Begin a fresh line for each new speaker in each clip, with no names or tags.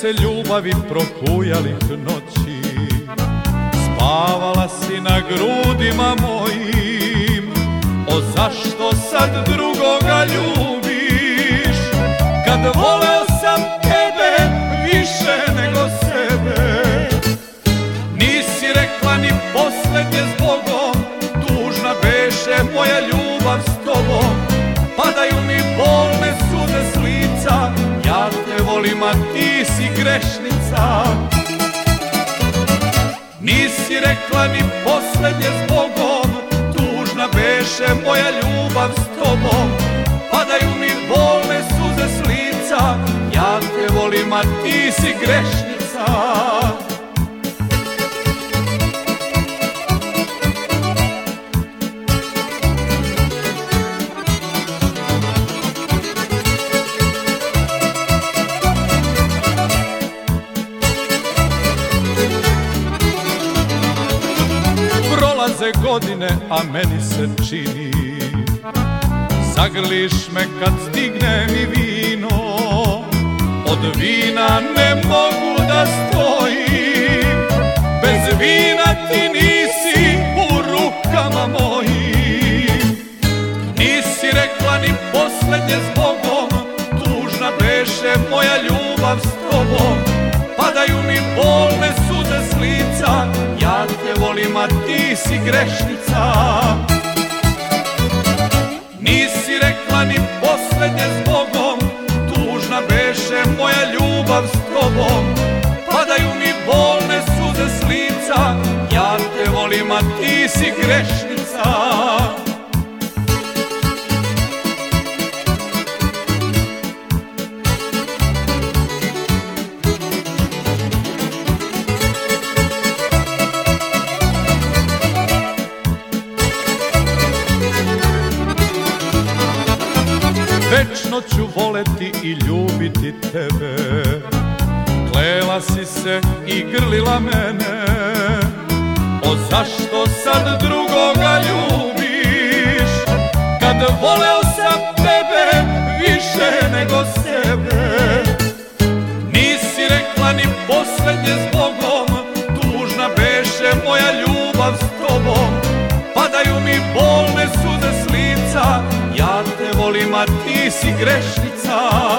se ljubavi prohujalih noći, spavala si na grudima mojim. O zašto sad drugoga ljubiš, kad voleo sam tebe više nego sebe? Nisi rekla ni poslednje zbogom, tužna beše moja ljubav s tobom. Padaju mi bolne suze s lica, ja te volim, a ti si grešnica. Nisi rekla ni poslednje zbogom, tužna beše moja ljubav s tobom. Padaju mi bolne suze s lica, ja te volim, a ti si grešnica. Prolaze godine, a meni se čini, zagrliš me kad stigne mi vino. Od vina ne mogu da stojim, bez vina ti nisi u rukama mojim. Nisi rekla ni poslednje zbogom, tužna beše moja ljubav s tobom. Padaju mi bolne suze s lica, ja te volim, a ti si grešnica. Nisi rekla ni poslednje zbogom, tužna beše moja ljubav s tobom. Padaju mi bolne suze s lica, ja te volim, a ti si grešnica. Večno ću voleti i ljubiti tebe, klela si se i grlila mene. O zašto sad drugoga ljubiš, kad voleo sam tebe više nego sebe? Nisi rekla ni poslednje zbogom, tužna beše moja ljubav s tobom. Padaju mi bolne suze s lica, ja te volim, a ti si grešnica.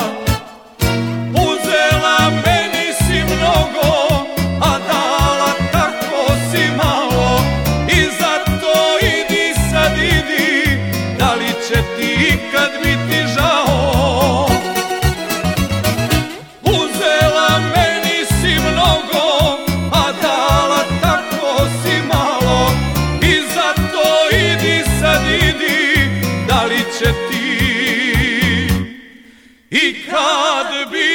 Uzela meni si mnogo, a dala tako si malo, i zato idi sad idi, da li će ti ikad biti žao? Uzela meni si mnogo, a dala tako si malo, i zato idi sad idi, da li će ti i kad bi